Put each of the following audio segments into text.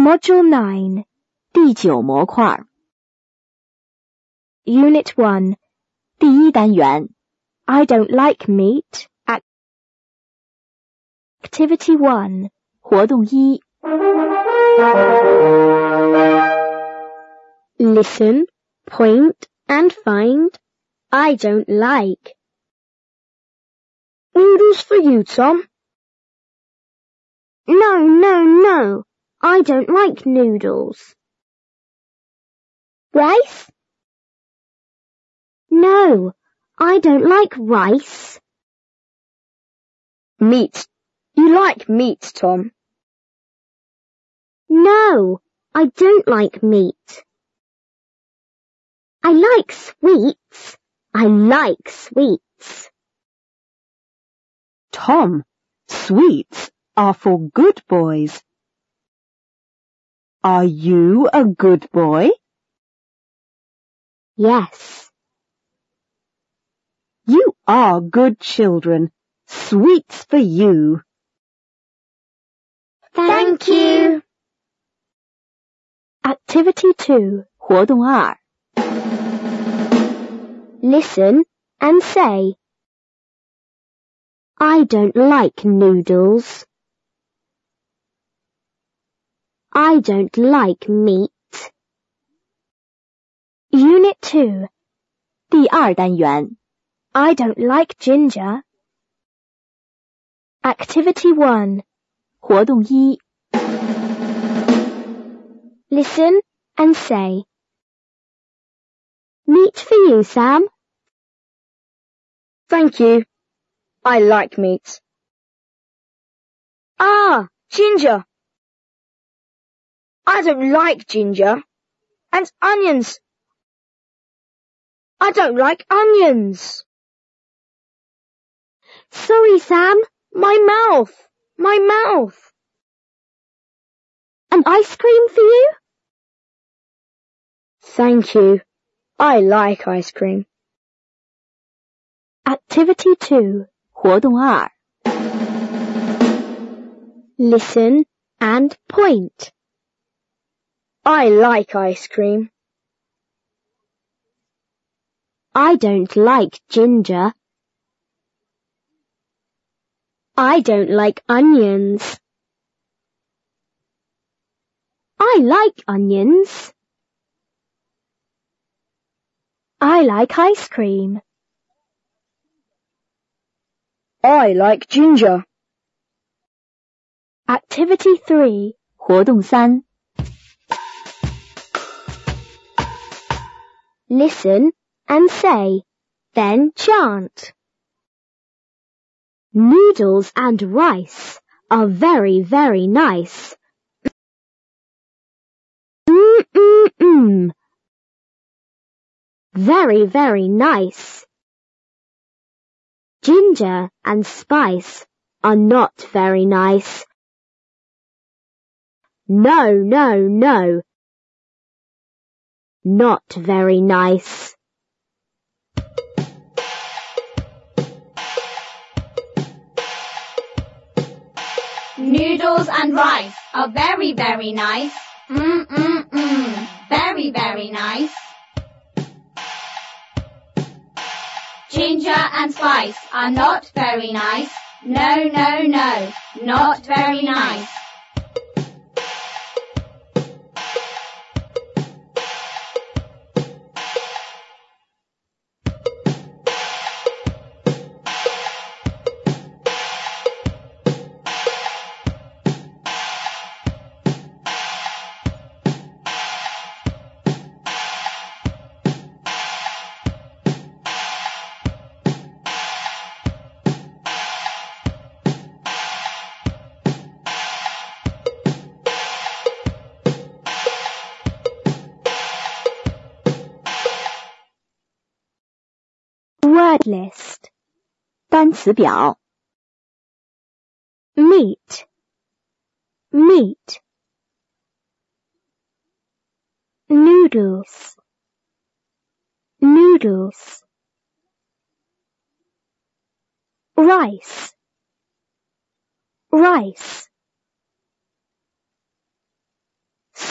Module 9, 第9模块 Unit 1, 第1单元 I don't like meat. Activity 1, 活动1 Listen, point, and find. I don't like. Noodles for you, Tom. No. I don't like noodles. Rice? No, I don't like rice. Meat. You like meat, Tom? No, I don't like meat. I like sweets. I like sweets. Tom, sweets are for good boys. Are you a good boy? Yes. You are good children. Sweets for you. Thank you. Activity 2. 活动2 Listen and say. I don't like noodles. I don't like meat. Unit 2. 第2单元 I don't like ginger. Activity 1. 活动1 Listen and say. Meat for you, Sam. Thank you. I like meat. Ah, ginger. I don't like ginger. And onions. I don't like onions. Sorry, Sam. My mouth. An ice cream for you? Thank you. I like ice cream. Activity 2. 活动2 Listen and point. I like ice cream. I don't like ginger. I don't like onions. I like onions. I like ice cream. I like ginger. Activity 3. 活动3 Listen and say, then chant. Noodles and rice are very, very nice. Very, very nice. Ginger and spice are not very nice. No. Not very nice. Noodles and rice are very, very nice. Very, very nice. Ginger and spice are not very nice. No. Not very nice. Word list. 单词表 Meat. Noodles. Rice.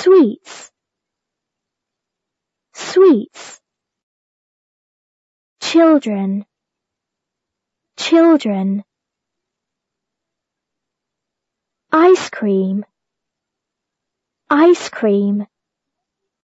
sweets, sweets. Children, children. Ice cream, ice cream.